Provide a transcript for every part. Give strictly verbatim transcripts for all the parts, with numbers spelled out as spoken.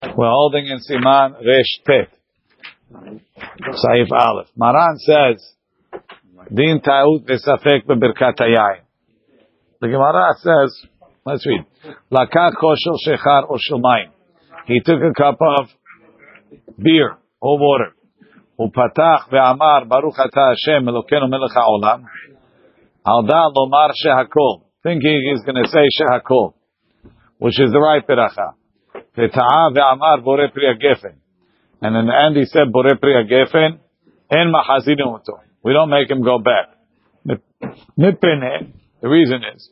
We're holding in Siman Resh Tet, Saif Aleph. Maran says, Din Ta'ut V'Safek B'Birkat Hayayin. The Gemara says, let's read. Lakach Koshel Shechar or Shulmayim. He took a cup of beer or water. Upatach ve'amar Baruch Ata Hashem Elokeinu Melech HaOlam. Alda lomar shehakol. Thinking he's going to say shehakol, which is the right beracha. V'ta'a ve'amar borei pri hagefen. And in the end he said borei pri hagefen. En machazirim oto. We don't make him go back. Mipene. The reason is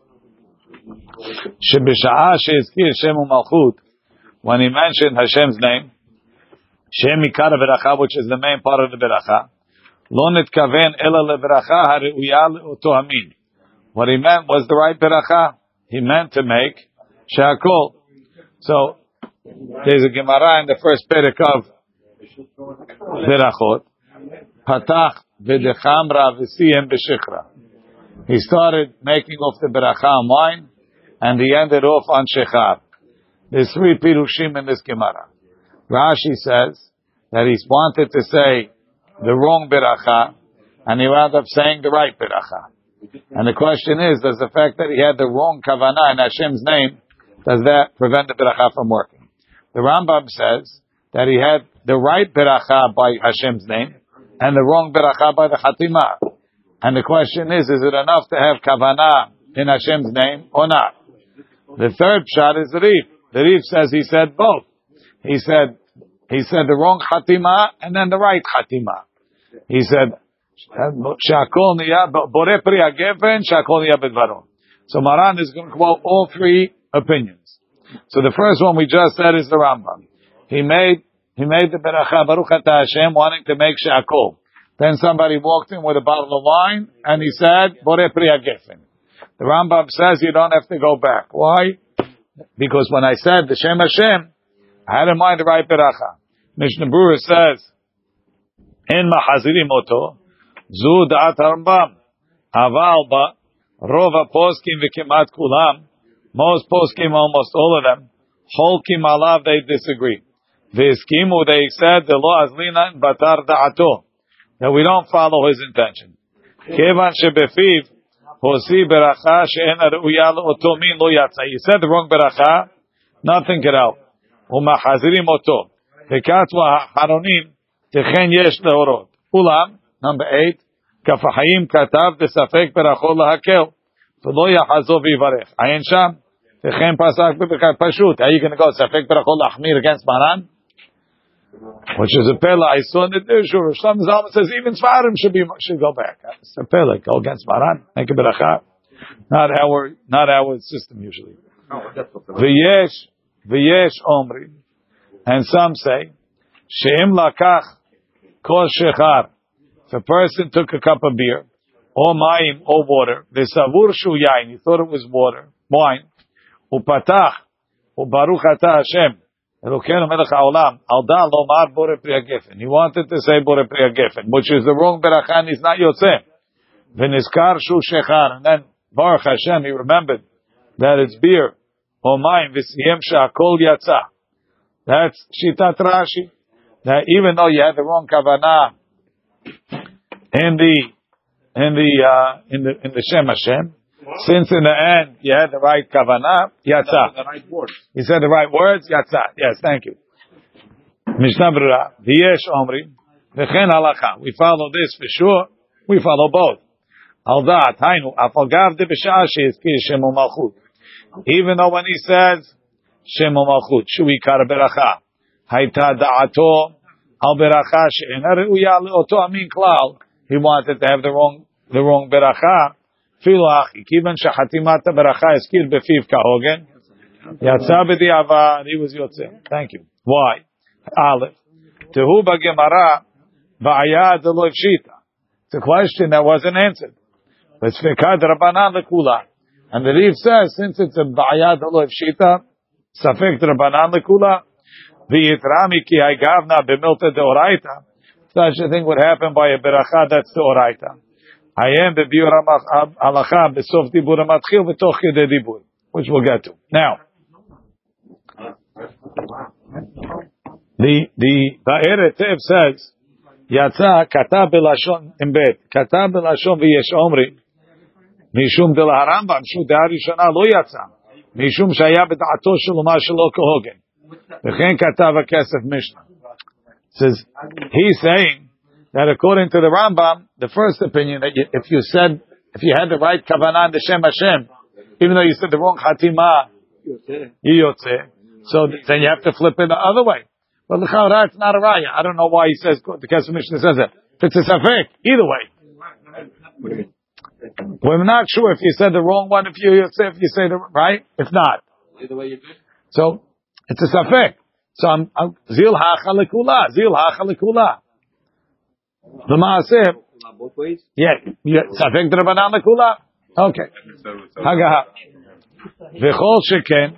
shebisha'a she'ezkir Shem u'malchut. When he mentioned Hashem's name, Shem ikar beracha, which is the main part of the beracha. Lo nitkaven ela leberacha hare'uya le'oto hamin. What he meant was the right beracha. He meant to make shehakol. So there's a Gemara in the first perek of berachot. Patach v'dechamra v'siyem b'shechra. He started making off the beracha on wine, and he ended off on shechar. There's three pirushim in this Gemara. Rashi says that he wanted to say the wrong beracha, and he wound up saying the right beracha. And the question is, does the fact that he had the wrong kavanah in Hashem's name, does that prevent the beracha from working? The Rambam says that he had the right beracha by Hashem's name, and the wrong beracha by the chatimah. And the question is, is it enough to have kavanah in Hashem's name or not? The third shot is the Rif. The Rif says he said both. He said he said the wrong chatimah and then the right chatimah. He said shakol niya borei pri hagefen shakol niya bedvaron. So Maran is going to quote all three opinions. So the first one we just said is the Rambam. He made he made the beracha Baruch Ata Hashem, wanting to make shakol. Then somebody walked in with a bottle of wine, and he said, Borei pri hagefen. The Rambam says you don't have to go back. Why? Because when I said the Shem Hashem, I had in mind the right beracha. Mishnah Berurah says, En machazirim oto, zu da'at Rambam, aval ba, rova poskim v'kemat kulam, most poskim, almost all of them, holkim alav, they disagree. V'eskimu, they said, the law azlina batar da'ato, that we don't follow his intention. Kevan shebefiv hosi beracha she'en re'uya le'oto min lo yatsa. You said the wrong beracha, nothing could help. U'machazirim oto. V'katwa haronim techen yesh le'orot. Ulam, number eight, kafahayim katav desafek berachot lahakel. V'lo yachazov yivarech. Ayin sham, techen pasak b'berkat pashut. Are you going to go safek berachot lachmir against Maran? Which is a pella. I saw in the Dishur. Shlomo Zalman says even Svarim should be should go back. It's a pella. Go against Maran. Make a beracha. Not our not our system usually. V'yesh v'yesh omri, and some say she'im lakach kol shechar. If a person took a cup of beer, or mayim, or water, v'savur shu yain, he thought it was water, wine, upatach, ubaruch ata Hashem. He wanted to say borei pri hagefen, which is the wrong beracha, and he's not yotzeh. V'nizkar shu shechar, and then Baruch Hashem, he remembered that it's beer or mayim v'siyem she'akol yatsa. That's shitat Rashi. That even though you had the wrong kavanah in the in the uh, in the in the Shem Hashem, since in the end you had the right kavanah, yatsa. The right words. He said the right words, yatsa. Yes, thank you. Mishnah Berurah, v'yesh omri, v'chen halacha. We follow this for sure. We follow both. Al da'at, hainu, afal gav de b'sha'ah she'ezkir Shem u'malchut. Even though when he says Shem u'malchut, shu ikar beracha, hayta da'ato al beracha she'ena re'uya le'oto amin klal. He wanted to have the wrong the wrong beracha. Filo achi, kivan shechatimat beracha eskir befiv kahogen, yatsa b'di'avad, he was yotzeh. Thank you. Why? Aleph. Tehu b'gemara ba'ayad lo shita. It's a question that wasn't answered. But tzvekad rabanan lekula. And the Rif says, since it's a ba'ayad lo shita, safek rabanan lekula, v'yitrami ki haygavna b'milta deoraita. Such a thing would happen by a beracha that's deoraita. I am the biur halacha b'sof dibur matchil v'toch kedei dibur, which we'll get to now. The the Ba'eret Tev says, Yatsa kata belashon imbet kata belashon v'yesh omri mishum de laharambam shu de'ar rishona lo yatsa mishum shaya b'da'ato shel umar shelo kohogen v'chen kata v'kesef Mishnah. Says he's saying that according to the Rambam, the first opinion that you, if you said if you had the right kavanah and the Shem Hashem, even though you said the wrong chatima, yiyotze, so then you have to flip it the other way. But l'chaura, it's not a raya. I don't know why he says the Kesef Mishnah says that. If it's a safek, either way. We're not sure if you said the wrong one. If you if you say the right, if not, either way you do. So it's a safek. So I'm zil hacha lekula, zil hacha lekula. The maaseh. Both ways. Yeah, yeah. Safek d'Rabbanan lekula. Okay. Hagaha. V'chol sheken.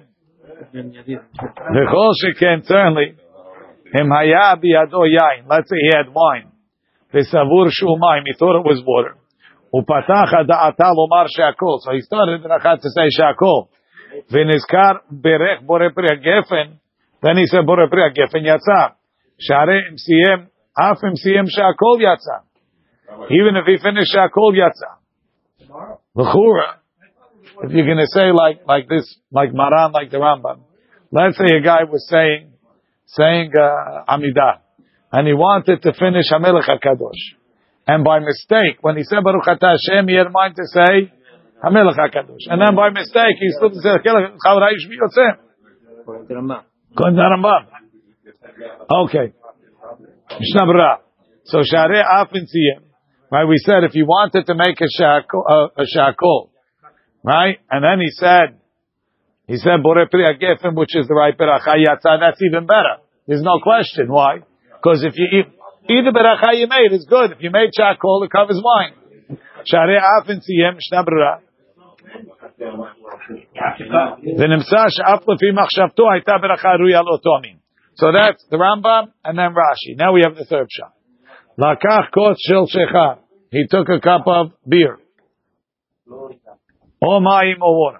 V'chol sheken. Certainly. Him haya biyado yain. Let's say he had wine. V'savur shu mayim. He thought it was water. Upatach da'ata lomar she'akol. So he started to say she'akol. V'nizkar berech borei pri hagefen. Then he said borei pri hagefen yatsa. Share im siyem af im siyem she'akol yatsa. Even if he finished she'akol yatsa. L'chura. If you're going to say like like this, like Maran, like the Rambam. Let's say a guy was saying. saying uh, Amidah, and he wanted to finish Hamelech HaKadosh. And by mistake, when he said Baruch Atah Hashem, he had in mind to say Hamelech HaKadosh. And then by mistake, he stood to say Chal Ra'ish Miyotzeh. According to Rambam. Okay. Mishnah Berurah. So Sharei Afin Siyem. Right, we said if you wanted to make a shakol, uh, a shakol, right, and then he said, He said, Borei Pri HaGefen, which is the right beracha yatsa, that's even better. There's no question. Why? Because if you eat, either beracha you made is good. If you made shakol, it covers wine. Sharei Afin Siyem, Mishnah Berurah. V'nimtza she'af lefi machshavto hayta beracha ruya lo tomin. So that's the Rambam and then Rashi. Now we have the third shot. Lakach kos shel shecha. He took a cup of beer. O mayim o water.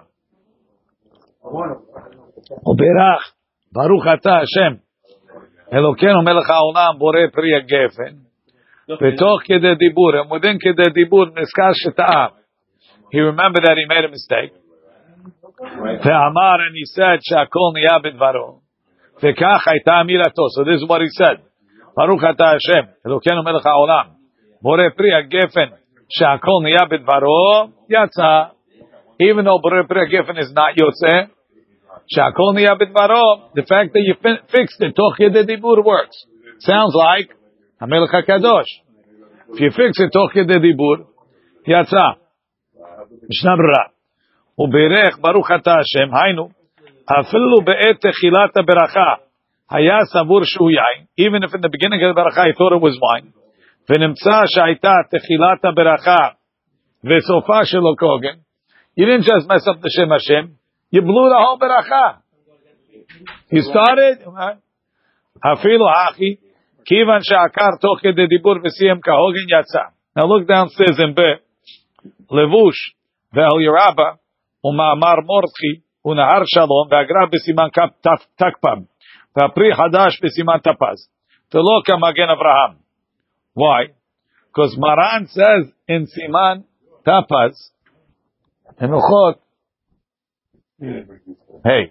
ובירך ברוך אתה השם אלוקינו מלך העולם בורא פרי הגפן ותוך כדי דיבור עמודים כדי דיבור נזכר שטעה. He remembered that he made a mistake ואמר and he said שהכל נהיה בדברו וכך הייתה אמירתו. So this is what he said. ברוך אתה השם אלוקינו מלך העולם בורא פרי הגפן שהכל נהיה בדברו יצא. Even though בורא פרי הגפן is not יוצא, Shakol niya bidvaro, the fact that you fin- fixed it, toch yedei dibur works. Sounds like Hamelech HaKadosh. If you fix it, toch yedei dibur, yatsa. Mishnah Berurah. Uberech baruch ata Hashem, hainu, afilu be'et techilat beracha, haya savur shu yain, even if in the beginning of the beracha he thought it was wine, v'nimtza sha'ita techilat beracha, v'sofa shelo kogen, you didn't just mess up the Shem Hashem, you blew the whole beracha. You started, hafilu hachi, kivan she'akar toch kede dibur v'siyem kahogen yatsa. Now look downstairs in Be, levush ve'el yeraba, u'ma'amar mordchi, u'nahar shalom, ve'agra b'siman takpam, ve'apri hadash b'siman tapaz. Telo kamagen Avraham. Why? Because Maran says in siman tapaz, in Uchot, hey,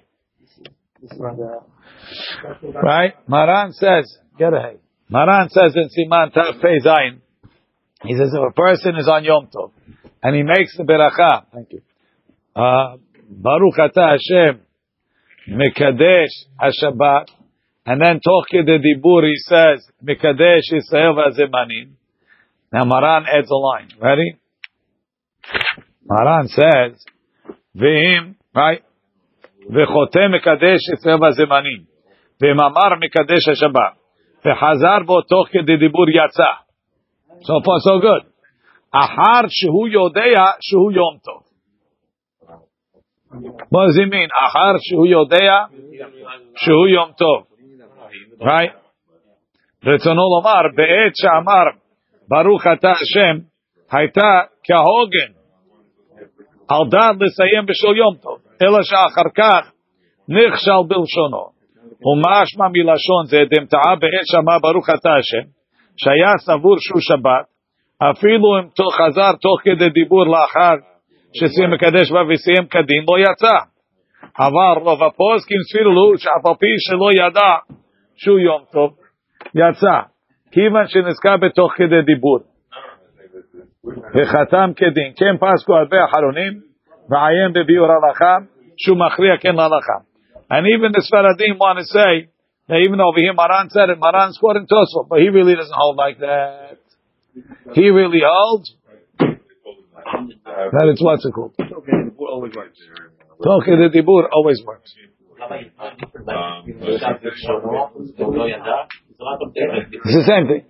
right? Maran says, get a hey. Maran says in Siman Taf Pei Zayin, he says if a person is on Yom Tov and he makes the beracha, thank you, uh, Baruch Atah Hashem, Mekadesh HaShabbat, and then Toch Kede Dibur he says Mekadesh Yisrael VaZemanim. Now Maran adds a line. Ready? Maran says, V'im. Right? V'chotem mekadesh Yisrael v'zemanim. V'mamar mekadesh HaShabbat. V'chazar bo toch kede dibur yatsa. So far so good. Ahar shehu yodea shehu yom tov. What does it mean? Ahar shehu yodea shehu yom tov. Right? Retzono lomar be'et she'amar baruch atah Hashem hayta kahogen al dad l'sayem b'shel yom tov. אלא שאחר כך נכשל בלשונו. ומאשמה מלשון זה דמתעה בעת שמע ברוך אתה השם, שהיה סבור שהוא שבת, אפילו אם חזר תוך כדי דיבור לאחר שסיים מקדש בה וסיים כדין, לא יצא. אבל רוב הפוסקים סבירו לו שאף על פי שלא ידע שהוא יום טוב, יצא. כיוון שנזכר בתוך כדי דיבור. וחתם כדין. כן פסקו הרבה אחרונים, ועיין בביאור הלכה, שהוא מכריע כן להלכה. And even the Sfaradim want to say, that even over here Maran said it, Maran's quoting Tosfot, but he really doesn't hold like that. He really holds that it's what's it called? Talk in the Dibur always works. It's the same thing.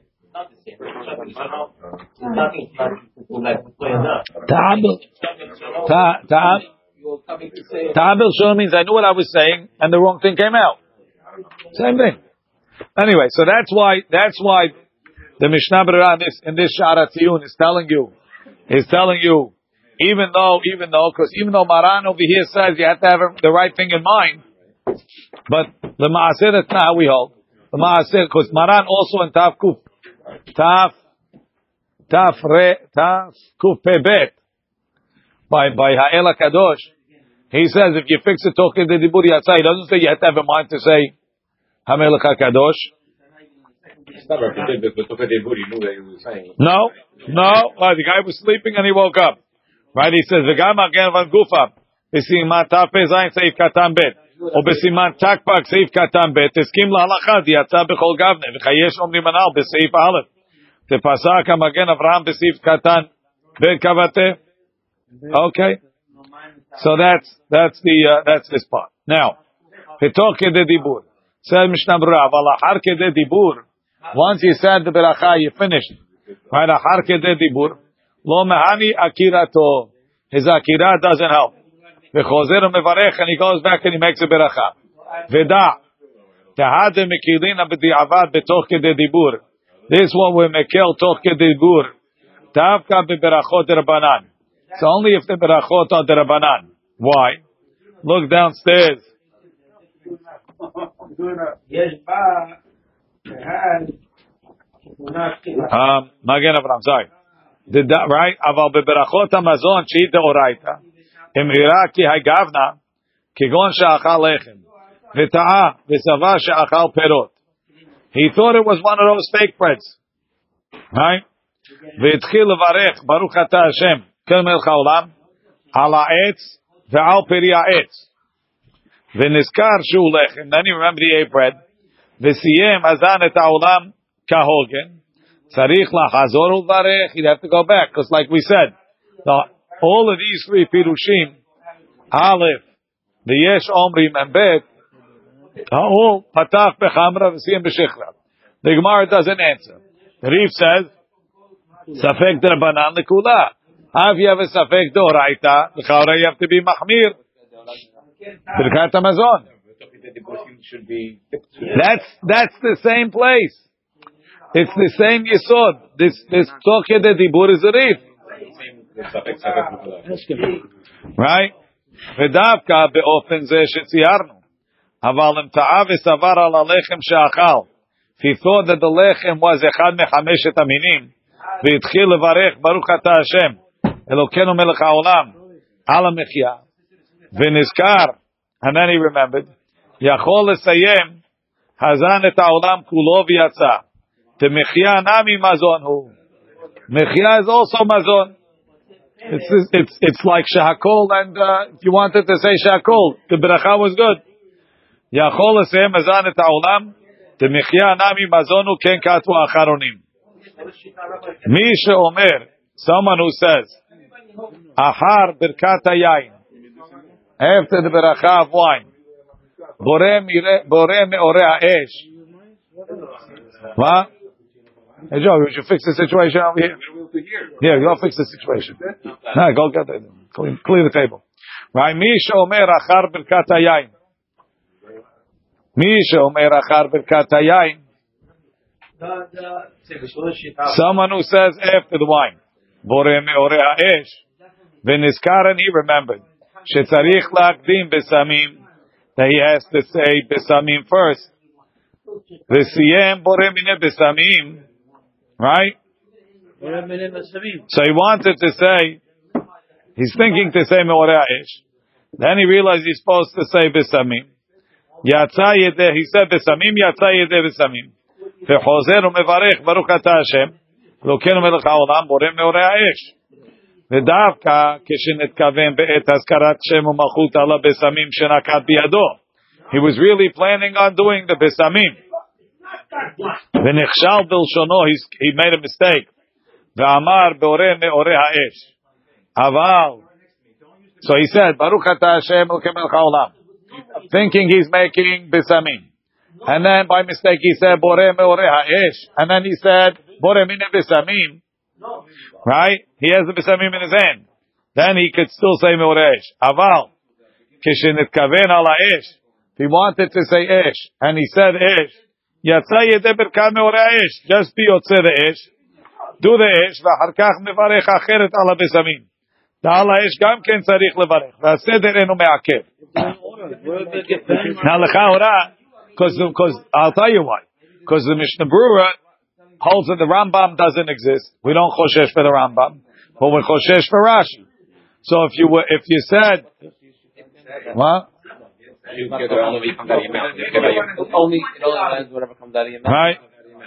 Ta'abil Shul means I knew what I was saying and the wrong thing came out. Same thing. Anyway, so that's why that's why the Mishnah Berurah in this in this Sha'ar HaTziyun is telling you is telling you even though even though because even though Maran over here says you have to have the right thing in mind, but the Ma'aseh that's not how we hold. The Ma'aseh because Maran also in Taf Kuf Taf Taf Re Taf Kuf Pe Bet by by Ha'el HaKadosh. He says if you fix it talking the Dibur Yatzah, he doesn't say you have to have a mind to say Hamelech HaKadosh. No, no. Well, the guy was sleeping and he woke up. Right? He says V'gam Agen Van Gufa B'siman Taf Pe Zayin Seif Katan Bet or B'siman Takpak Seif Katan Bet Eskim LaHalacha Yatzah B'chol Gavne V'chayesh Omrim Anal B'Seif Aleph Tepasak HaMagen Avraham B'Seif Katan Bet Kavate. Okay. So that's that's the uh, that's this part. Now, Petok Kedei Dibur. Said Mishnah Berurah, Valachar Kedei Dibur. Once you said the beracha, you finished. Right? Achar Kedei Dibur. Lo mehani akirato. His akira doesn't help. V'chozer u'mevarech, and he goes back and he makes a beracha. V'da. Tehade mekilina b'di'avad betoch kedei dibur. This one we mekel toch kedei dibur. Tavka b'berachot derabanan. It's only if the berachot are derabanan. Why? Look downstairs. Um, Magen Avraham, sorry. Did that right? Aval beberachot hamazon she'it deoraita. Imhira ki hagavna kigon she'achal lechem v'ta'a v'sava she'achal perot. He thought it was one of those fake breads, right? V'itchil levarech baruch atah Hashem kel melech haolam al ha'etz ve'al peri ha'etz v'nizkar she'u lechem. Then he remembered he ate bread. V'siyem azan et ha'olam kahogen. Tzarich lachazor u'varech. He'd have to go back because, like we said, the, all of these three pirushim, Aleph, the Yesh Omrim, and Bet, all patach bechamra v'siyem b'shechra. The Gemara doesn't answer. The Rif says, Safek d'Rabanan l'kula. If you have a Safek d'Oraita, l'chaura you have to be machmir. Birkat Hamazon. That's that's the same place. It's the same yesod. This this Toch Kedei Dibur is a Rif. Right? V'davka be'ofen ze shetziyarnu. Aval im ta'a v'savar al alechem she'achal. If he thought that the lechem was echad mechameshet aminim, v'itchil levarech baruch atah Hashem Elokeinu melech haolam al ha'mechya v'nizkar, and then he remembered Yachol lesayem hazan et ha'olam kulo v'yatza. The mechya nami mazon hu. Mechya is also mazon. It's it's it's like shahakol, and uh, if you wanted to say shahakol, the beracha was good. Yachol lesayem hazan et ha'olam. The mechya nami mazon hu ken katvu acharonim. Mi she'omer, someone who says ahar birkat hayayin, after the beracha of wine, boreh me'oreh ha'esh. What? Hey Joe, you should fix the situation over here. Yeah, go fix the situation. No, go get it. Clean, clear the table. Right? Misha omer achar birkat hayayin. Misha omer achar birkat hayayin. Someone who says after the wine. Boreh me'oreh ha'esh. V'nizkar, and he remembered. Shetzarich la'akdim besamim. that he has to say besamim first. V'siyem boreh mineh besamim, right? So he wanted to say, he's thinking to say meoreh ha'esh. Then he realized he's supposed to say besamim. Yatsa yedeh, he said besamim, yatsa yedeh besamim. V'chozer u'mevarech baruch atah Hashem, Elokeinu melech ha'olam boreh meoreh ha'esh. ודווקא כשנתכוון בעת הזכרת שם ומלכות על הבשמים שנקט בידו. He was really planning on doing the besamim. ונכשל בלשונו, he made a mistake. ואמר בורא מאורי האש. אבל, so he said, ברוך אתה השם אלוקים מלך העולם. Thinking he's making besamim. And then by mistake he said, בורא מאורי האש. And then he said, בורא מיני besamim. Right? He has the besamim in his hand. Then he could still say meoreh esh. Aval, kishenitkaven ala esh. If he wanted to say esh, and he said esh, yatsa yedeh berkat meoreh esh. Just be yotze the esh. Do the esh, v'achar kach mevarech acheret ala besamim. Da ala esh gam ken tzarich levarech. V'aseder enu me'akev. Now lechaora, because I'll tell you why. Because the Mishnah Berurah holds that the Rambam doesn't exist. We don't choshesh for the Rambam, but we choshesh for Rashi. So if you were, if you said, what? Only it only lands whatever comes out of your mouth. Right.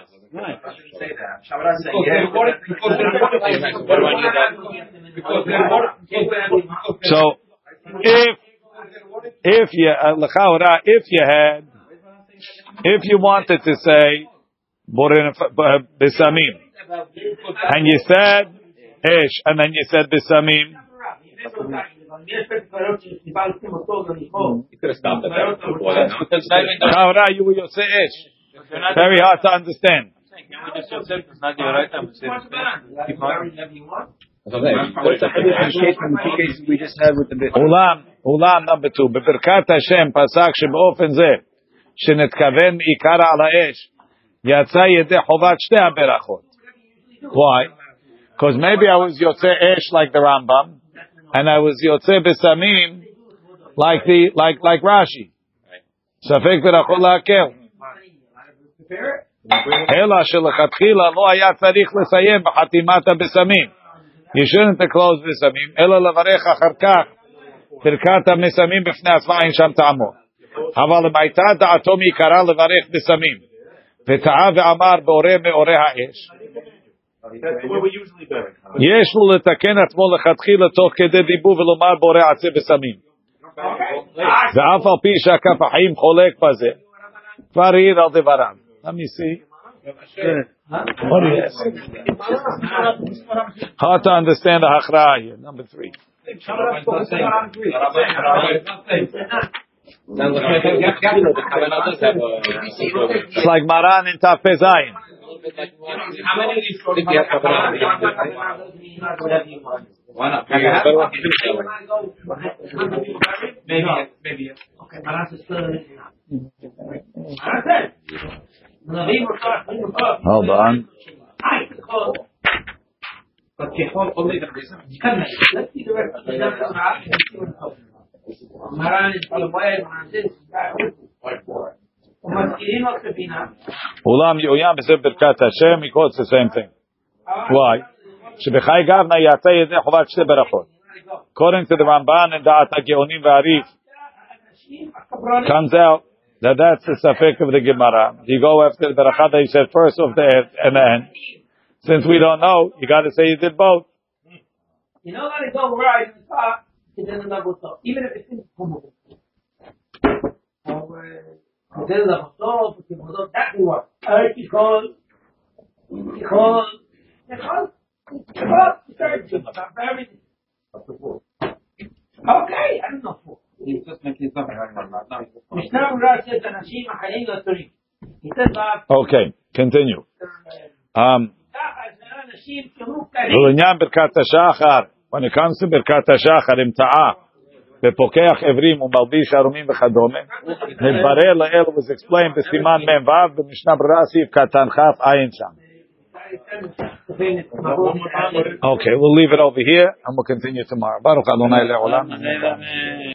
So if if you uh, if you had if you wanted to say besamim, and you said esh, and then you said besamim. You could have stopped at that. You will say esh. Very hard to understand. We just had with the Ulam, ulam number two. Bebirkat Hashem pasak shebeofen zeh shenetkaven ikara ala esh. Yatsa yedeh chovat shtei haberachot. Why? Because maybe I was yotze esh like the Rambam, and I was yotze besamim like the like like Rashi. Safek berachot la'akel. Ela shelechatchila lo haya tzarich lesayem b'chatimat besamim. You shouldn't have closed besamim. Ela levarech achar kach birkat besamim b'fnei asma ein sham ta'amot. Aval b'ayta da'ato mikara levarech besamim. וטעה ואמר בורא מאורי האש. יש לו לתקן עצמו לכתחילה תוך כדי דיבור ולומר בורא עצי בסמים. ואף על פי שהכף החיים חולק בזה, כבר העיר על דבריו. Let me see. What is it? Hard to understand the הכרעה here. Number three. It's like Maran in Tafeh Zayin. Why not? Maybe, maybe. Okay. Hold on. Let's see the rest of the Maran is Ulam Yoyam is Birkat Hashem, he quotes the same thing. Why? Shebechai Gavna Yatsa Yedeh Chovat Shtei Berachot. According to the Ramban and Da'at HaGeonim V'Arif, comes out that that's the safek of the Gemara. You go after the Berachah that he said first of the and the end. Since we don't know, you got to say you did both. You know that it's all right in the top. Even if it's in Kumbu. So, there's a photo, because that was article, because, because, because, searching about everything. Okay, I don't know. He's just making something right now. Mishnah Rashi says, Anashim Achalim Latorim. He says that. Okay, continue. Um, when it comes to Birkat HaShachar, im ta'ah, ופוקח עברים ומלביש ערומים וכדומה, נתברר לאל was explained בסימן מם ו' במשנה ברורה סעיף קטן כ' עין שם. Okay, we'll leave it over here and we'll continue tomorrow. Baruch Adonai le'olam.